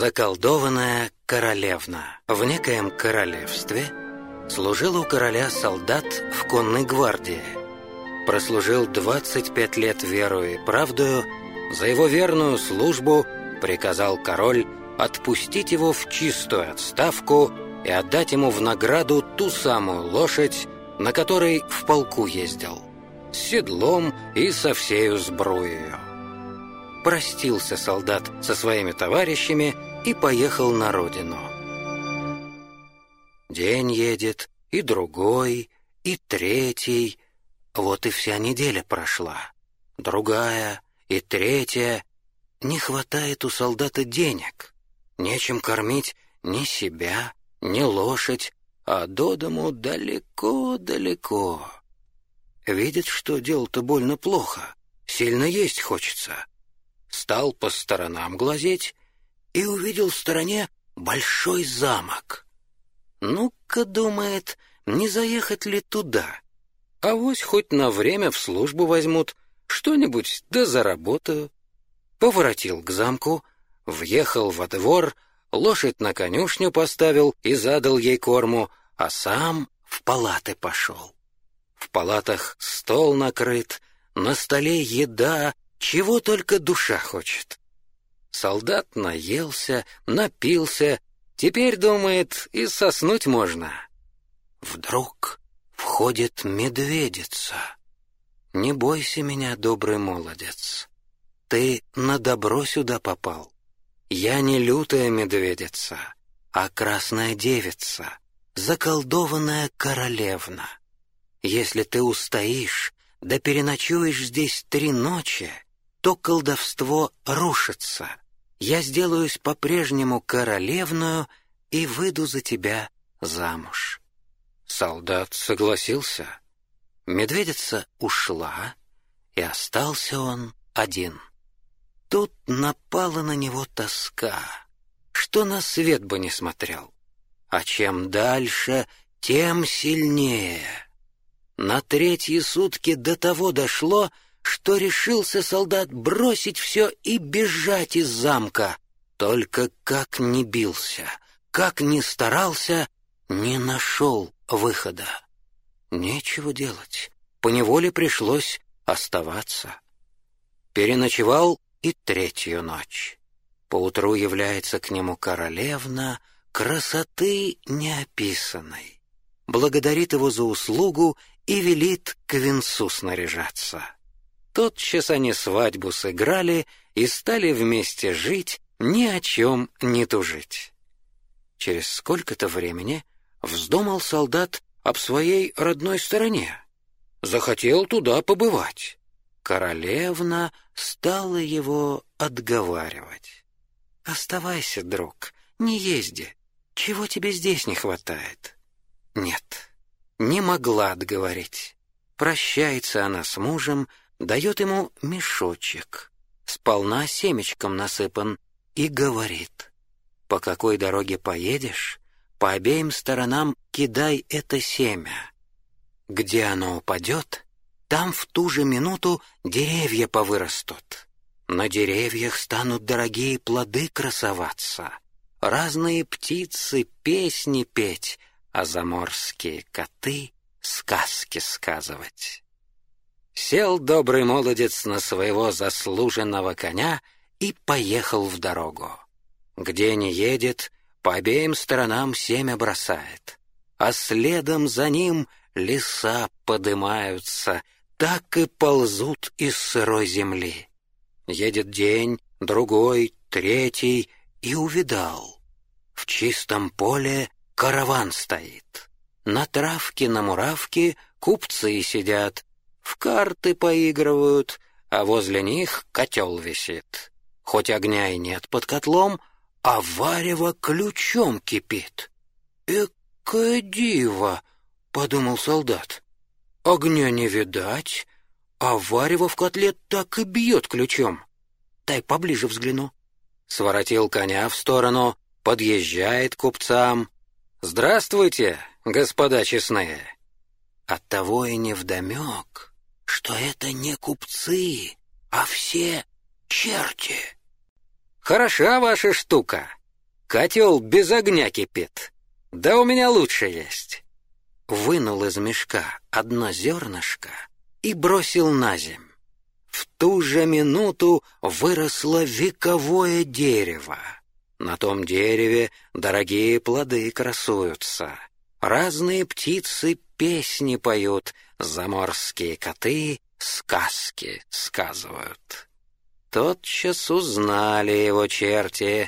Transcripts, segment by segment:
Заколдованная королевна. В некоем королевстве служил у короля солдат в конной гвардии. Прослужил 25 лет верою и правдою. За его верную службу приказал король отпустить его в чистую отставку и отдать ему в награду ту самую лошадь, на которой в полку ездил, с седлом и со всею сбруею. Простился солдат со своими товарищами и поехал на родину. День едет, и другой, и третий. Вот и вся неделя прошла. Другая и третья. Не хватает у солдата денег. Нечем кормить ни себя, ни лошадь, а до дому далеко-далеко. Видит, что дело-то больно плохо, сильно есть хочется. Стал по сторонам глазеть и увидел в стороне большой замок. Ну-ка, думает, не заехать ли туда? Авось хоть на время в службу возьмут, что-нибудь да заработаю. Поворотил к замку, въехал во двор, лошадь на конюшню поставил и задал ей корму, а сам в палаты пошел. В палатах стол накрыт, на столе еда, чего только душа хочет. Солдат наелся, напился, теперь, думает, и соснуть можно. Вдруг входит медведица. «Не бойся меня, добрый молодец, ты на добро сюда попал. Я не лютая медведица, а красная девица, заколдованная королевна. Если ты устоишь, да переночуешь здесь 3 ночи, то колдовство рушится. Я сделаюсь по-прежнему королевную и выйду за тебя замуж». Солдат согласился. Медведица ушла, и остался он один. Тут напала на него тоска, что на свет бы не смотрел. А чем дальше, тем сильнее. На 3-е сутки до того дошло, что решился солдат бросить все и бежать из замка. Только как ни бился, как ни старался, не нашел выхода. Нечего делать, поневоле пришлось оставаться. Переночевал и 3-ю ночь. Поутру является к нему королевна, красоты неописанной. Благодарит его за услугу и велит к венцу снаряжаться. Тотчас они свадьбу сыграли и стали вместе жить, ни о чем не тужить. Через сколько-то времени вздумал солдат об своей родной стороне. Захотел туда побывать. Королевна стала его отговаривать. «Оставайся, друг, не езди. Чего тебе здесь не хватает?» Нет, не могла отговорить. Прощается она с мужем, дает ему мешочек, сполна семечком насыпан, и говорит: «По какой дороге поедешь, по обеим сторонам кидай это семя. Где оно упадет, там в ту же минуту деревья повырастут. На деревьях станут дорогие плоды красоваться, разные птицы песни петь, а заморские коты сказки сказывать». Сел добрый молодец на своего заслуженного коня и поехал в дорогу. Где не едет, по обеим сторонам семя бросает, а следом за ним леса подымаются, так и ползут из сырой земли. Едет день, другой, 3-й, и увидал. В чистом поле караван стоит. На травке, на муравке купцы сидят, в карты поигрывают, а возле них котел висит. Хоть огня и нет под котлом, а варево ключом кипит. «Экое диво!» — подумал солдат. «Огня не видать, а варево в котле так и бьет ключом. Дай поближе взгляну». Своротил коня в сторону, подъезжает к купцам. «Здравствуйте, господа честные!» Оттого и невдомек, что это не купцы, а все черти. «Хороша ваша штука, Котел без огня кипит. Да у меня лучше есть». Вынул из мешка одно зернышко и бросил на земь. В ту же минуту выросло вековое дерево. На том дереве дорогие плоды красуются. Разные птицы песни поют, заморские коты сказки сказывают. Тотчас узнали его черти.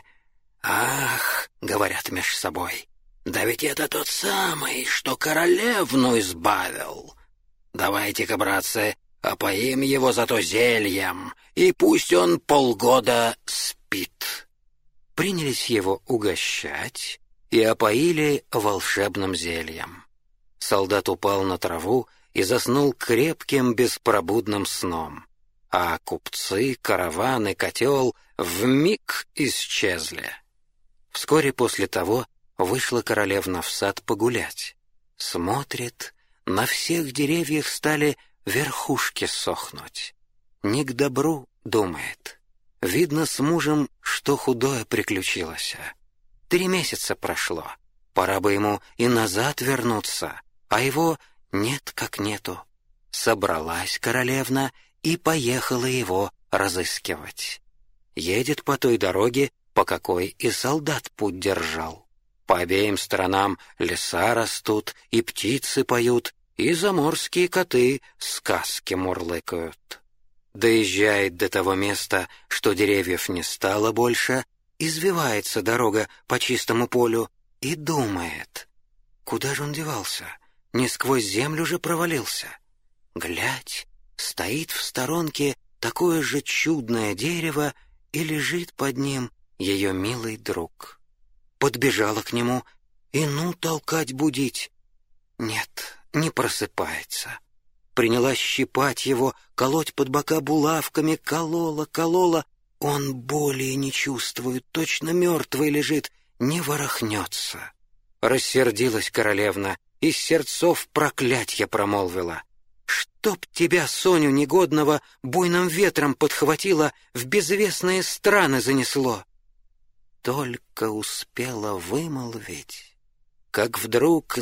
«Ах, — говорят меж собой, — да ведь это тот самый, что королевну избавил. Давайте-ка, братцы, опоим его зато зельем, и пусть он полгода спит». Принялись его угощать и опоили волшебным зельем. Солдат упал на траву и заснул крепким беспробудным сном, а купцы, караван и котел вмиг исчезли. Вскоре после того вышла королевна в сад погулять. Смотрит, на всех деревьях стали верхушки сохнуть. Не к добру, думает. Видно, с мужем что худое приключилось. 3 месяца прошло, пора бы ему и назад вернуться, а его нет как нету. Собралась королевна и поехала его разыскивать. Едет по той дороге, по какой и солдат путь держал. По обеим сторонам леса растут, и птицы поют, и заморские коты сказки мурлыкают. Доезжает до того места, что деревьев не стало больше, извивается дорога по чистому полю и думает, куда же он девался, не сквозь землю же провалился. Глядь, стоит в сторонке такое же чудное дерево, и лежит под ним ее милый друг. Подбежала к нему и ну толкать будить. Нет, не просыпается. Принялась щипать его, колоть под бока булавками, колола. Он боли не чувствует, точно мертвый лежит, не ворохнется. Рассердилась королевна, из сердцов проклятье промолвила. «Чтоб тебя, Соню негодного, буйным ветром подхватило, в безвестные страны занесло!» Только успела вымолвить, как вдруг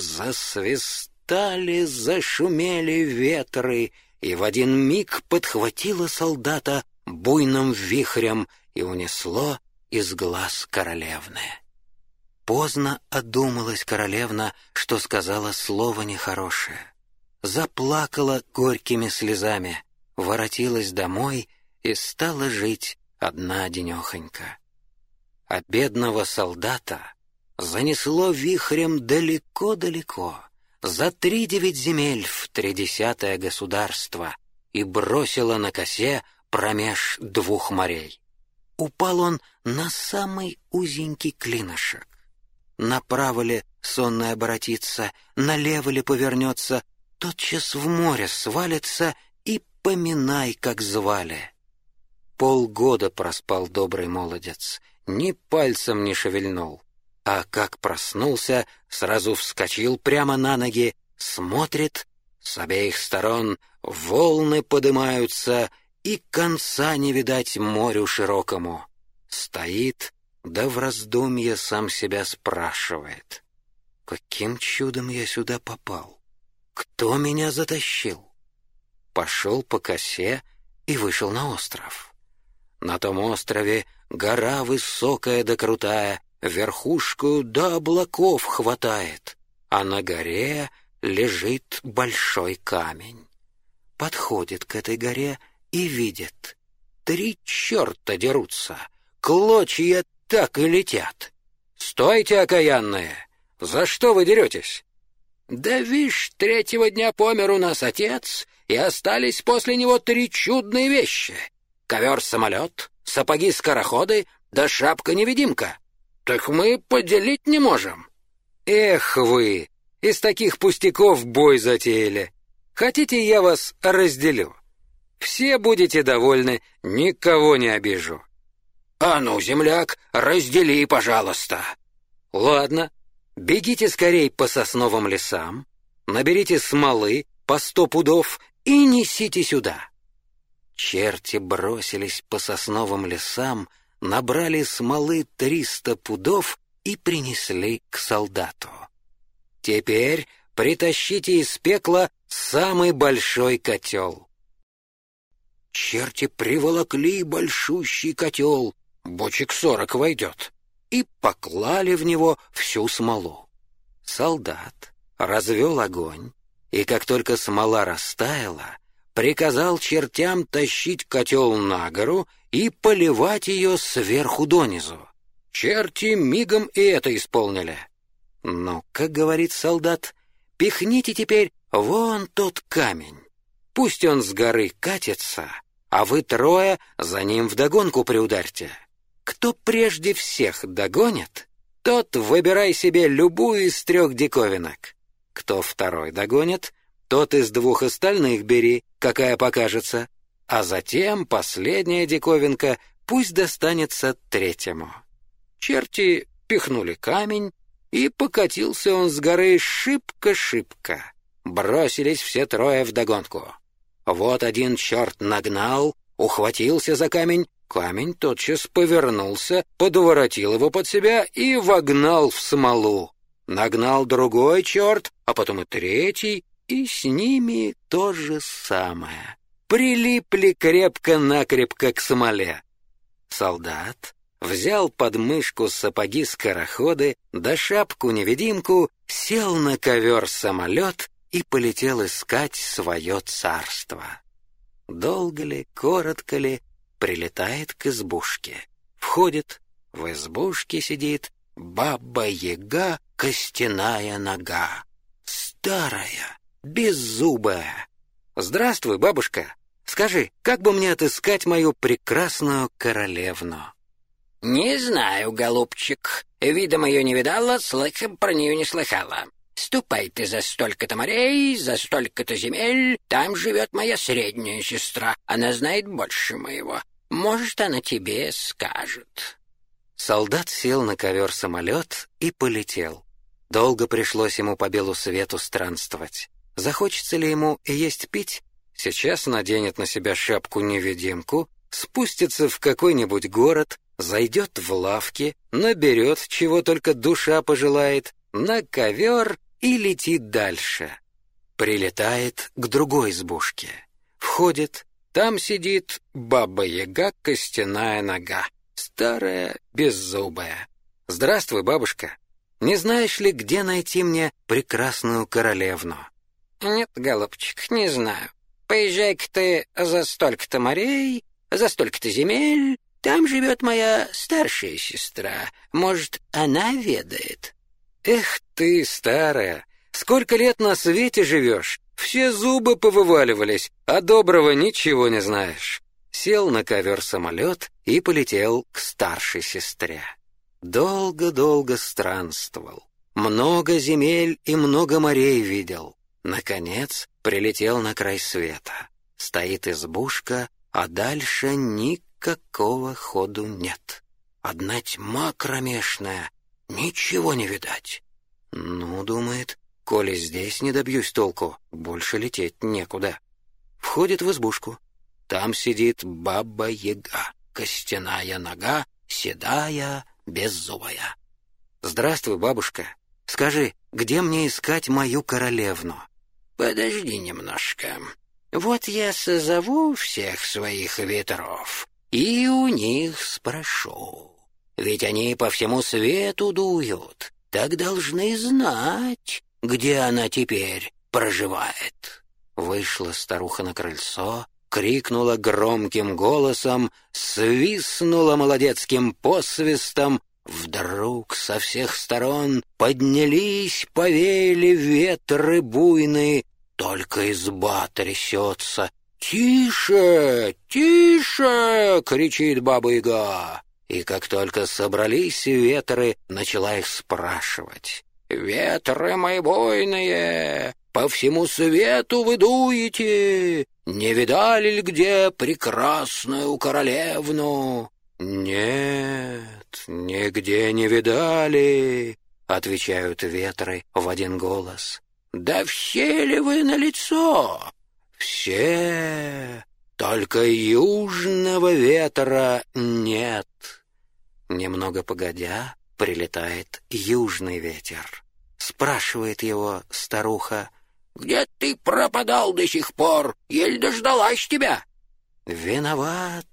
засвистали, зашумели ветры, и в один миг подхватило солдата буйным вихрем и унесло из глаз королевны. Поздно одумалась королевна, что сказала слово нехорошее. Заплакала горькими слезами, воротилась домой и стала жить одна-денехонька. А бедного солдата занесло вихрем далеко-далеко, за 3-9 земель в 30-е государство, и бросило на косе промеж 2 морей. Упал он на самый узенький клинышек. Направо ли сонный оборотится, налево ли повернется, тотчас в море свалится и поминай, как звали. Полгода проспал добрый молодец, ни пальцем не шевельнул. А как проснулся, сразу вскочил прямо на ноги, смотрит, с обеих сторон волны подымаются, и конца не видать морю широкому. Стоит, да в раздумье сам себя спрашивает. Каким чудом я сюда попал? Кто меня затащил? Пошел по косе и вышел на остров. На том острове гора высокая да крутая, верхушку до облаков хватает, а на горе лежит большой камень. Подходит к этой горе и видит. 3 черта дерутся, клочья так и летят. «Стойте, окаянные! За что вы деретесь?» «Да вишь, 3-го дня помер у нас отец, и остались после него 3 чудные вещи. Ковер-самолет, сапоги-скороходы, да шапка-невидимка. Так мы поделить не можем». «Эх вы, из таких пустяков бой затеяли. Хотите, я вас разделю? Все будете довольны, никого не обижу». «А ну, земляк, раздели, пожалуйста». «Ладно, бегите скорей по сосновым лесам, наберите смолы по 100 пудов и несите сюда». Черти бросились по сосновым лесам, набрали смолы 300 пудов и принесли к солдату. «Теперь притащите из пекла самый большой котел». Черти приволокли большущий котел, бочек 40 войдет, и поклали в него всю смолу. Солдат развел огонь, и как только смола растаяла, приказал чертям тащить котел на гору и поливать ее сверху донизу. Черти мигом и это исполнили. «Ну, как говорит солдат, пихните теперь вон тот камень. Пусть он с горы катится, а вы трое за ним вдогонку приударьте. Кто прежде всех догонит, тот выбирай себе любую из 3 диковинок. Кто второй догонит, тот из 2 остальных бери, какая покажется, а затем последняя диковинка пусть достанется 3-му». Черти пихнули камень, и покатился он с горы шибко-шибко. Бросились все 3 вдогонку. Вот один черт нагнал, ухватился за камень, камень тотчас повернулся, подворотил его под себя и вогнал в смолу. Нагнал другой черт, а потом и 3-й, и с ними то же самое. Прилипли крепко-накрепко к смоле. Солдат взял под мышку сапоги-скороходы, да шапку-невидимку, сел на ковер-самолет и полетел искать свое царство. Долго ли, коротко ли, прилетает к избушке. Входит, в избушке сидит Баба-Яга, костяная нога. Старая, беззубая. «Здравствуй, бабушка. Скажи, как бы мне отыскать мою прекрасную королевну?» «Не знаю, голубчик. Видом ее не видала, слыхом про нее не слыхала. Ступай ты за столько-то морей, за столько-то земель. Там живет моя средняя сестра. Она знает больше моего. Может, она тебе скажет». Солдат сел на ковер-самолет и полетел. Долго пришлось ему по белу свету странствовать. Захочется ли ему и есть-пить? Сейчас наденет на себя шапку-невидимку, спустится в какой-нибудь город, зайдет в лавки, наберет, чего только душа пожелает, на ковер и летит дальше. Прилетает к другой избушке. Входит, там сидит Баба-Яга, костяная нога, старая, беззубая. «Здравствуй, бабушка. Не знаешь ли, где найти мне прекрасную королевну?» «Нет, голубчик, не знаю. Поезжай-ка ты за столько-то морей, за столько-то земель. Там живет моя старшая сестра. Может, она ведает». «Эх ты, старая, сколько лет на свете живешь? Все зубы повываливались, а доброго ничего не знаешь». Сел на ковер-самолет и полетел к старшей сестре. Долго-долго странствовал, много земель и много морей видел. Наконец прилетел на край света. Стоит избушка, а дальше никакого ходу нет. Одна тьма кромешная, ничего не видать. Ну, думает, коли здесь не добьюсь толку, больше лететь некуда. Входит в избушку. Там сидит Баба-Яга, костяная нога, седая, беззубая. «Здравствуй, бабушка. Скажи, где мне искать мою королевну?» «Подожди немножко. Вот я созову всех своих ветров и у них спрошу. Ведь они по всему свету дуют, так должны знать, где она теперь проживает». Вышла старуха на крыльцо, крикнула громким голосом, свистнула молодецким посвистом. Вдруг со всех сторон поднялись, повеяли ветры буйные, только изба трясется. «Тише! Тише!» — кричит Баба-Яга. И как только собрались ветры, начала их спрашивать. «Ветры мои буйные, по всему свету вы дуете. Не видали ли где прекрасную королевну?» «Нет, нигде не видали», — отвечают ветры в один голос. «Да все ли вы налицо?» «Все, только южного ветра нет». Немного погодя, прилетает южный ветер. Спрашивает его старуха: «Где ты пропадал до сих пор? Еле дождалась тебя». «Виноват,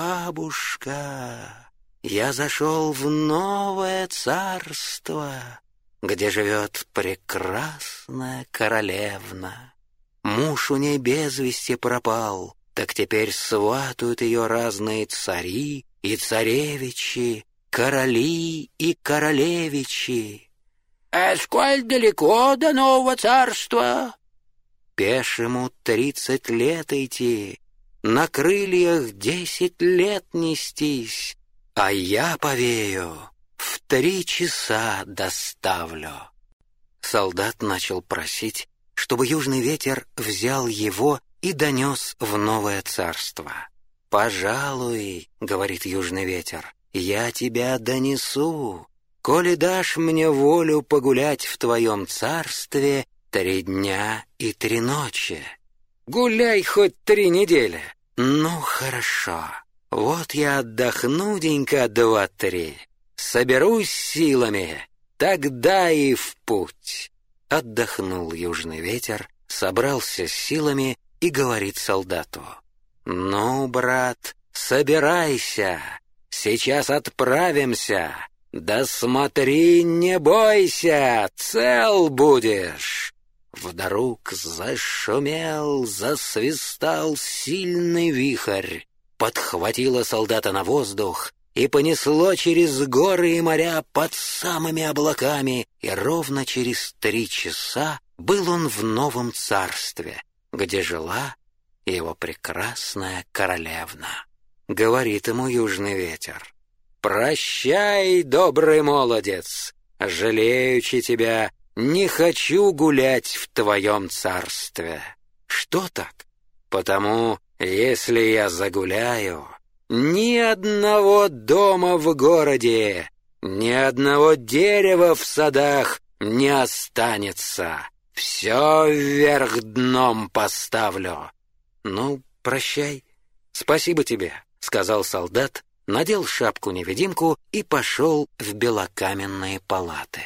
бабушка, я зашел в новое царство, где живет прекрасная королевна. Муж у ней без вести пропал, так теперь сватают ее разные цари и царевичи, короли и королевичи». «А сколь далеко до нового царства?» «Пешему 30 лет идти, на крыльях 10 лет нестись, а я повею, в 3 часа доставлю». Солдат начал просить, чтобы южный ветер взял его и донес в новое царство. «Пожалуй, — говорит южный ветер, — я тебя донесу, коли дашь мне волю погулять в твоем царстве 3 дня и 3 ночи». «Гуляй хоть 3 недели». «Ну, хорошо, вот я отдохну денька 2-3, соберусь силами, тогда и в путь». Отдохнул южный ветер, собрался с силами и говорит солдату: «Ну, брат, собирайся, сейчас отправимся, да смотри, не бойся, цел будешь». Вдруг зашумел, засвистал сильный вихрь, подхватило солдата на воздух и понесло через горы и моря под самыми облаками, и ровно через 3 часа был он в новом царстве, где жила его прекрасная королевна. Говорит ему южный ветер: «Прощай, добрый молодец, жалеючи тебя, не хочу гулять в твоем царстве». «Что так?» «Потому, если я загуляю, ни одного дома в городе, ни одного дерева в садах не останется. Все вверх дном поставлю». «Ну, прощай, спасибо тебе», — сказал солдат, надел шапку-невидимку и пошел в белокаменные палаты.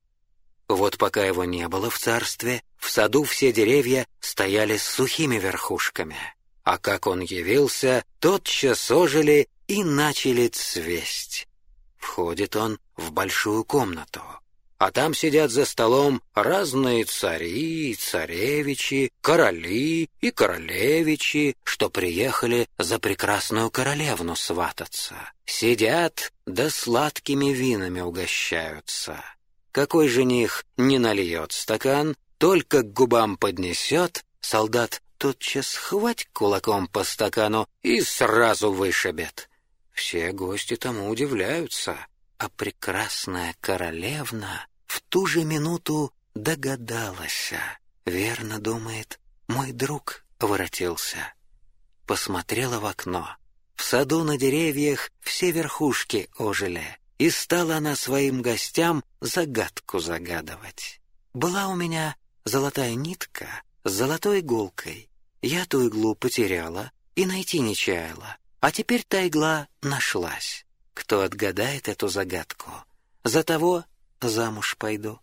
Вот пока его не было в царстве, в саду все деревья стояли с сухими верхушками, а как он явился, тотчас ожили и начали цвесть. Входит он в большую комнату, а там сидят за столом разные цари, царевичи, короли и королевичи, что приехали за прекрасную королевну свататься. Сидят, да сладкими винами угощаются. Какой жених не нальет стакан, только к губам поднесет, солдат тотчас хвать кулаком по стакану и сразу вышибет. Все гости тому удивляются, а прекрасная королевна в ту же минуту догадалась. Верно, думает, мой друг воротился. Посмотрела в окно. В саду на деревьях все верхушки ожили, и стала она своим гостям загадку загадывать. Была у меня золотая нитка с золотой иголкой. Я ту иглу потеряла и найти не чаяла, а теперь та игла нашлась. Кто отгадает эту загадку, за того замуж пойду».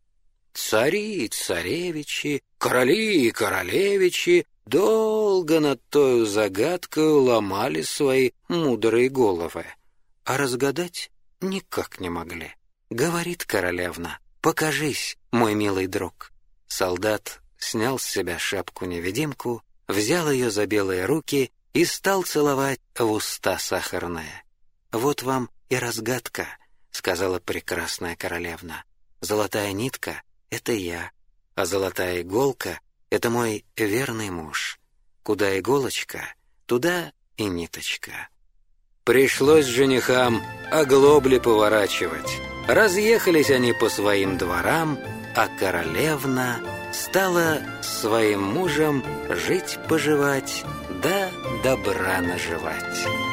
Цари и царевичи, короли и королевичи долго над той загадкой ломали свои мудрые головы, а разгадать никак не могли. Говорит королевна: «Покажись, мой милый друг». Солдат снял с себя шапку-невидимку, взял ее за белые руки и стал целовать в уста сахарные. «Вот вам и разгадка», — сказала прекрасная королевна. «Золотая нитка — это я, а золотая иголка — это мой верный муж. Куда иголочка, туда и ниточка». Пришлось женихам оглобли поворачивать. Разъехались они по своим дворам, а королевна стала с своим мужем жить-поживать, да добра наживать.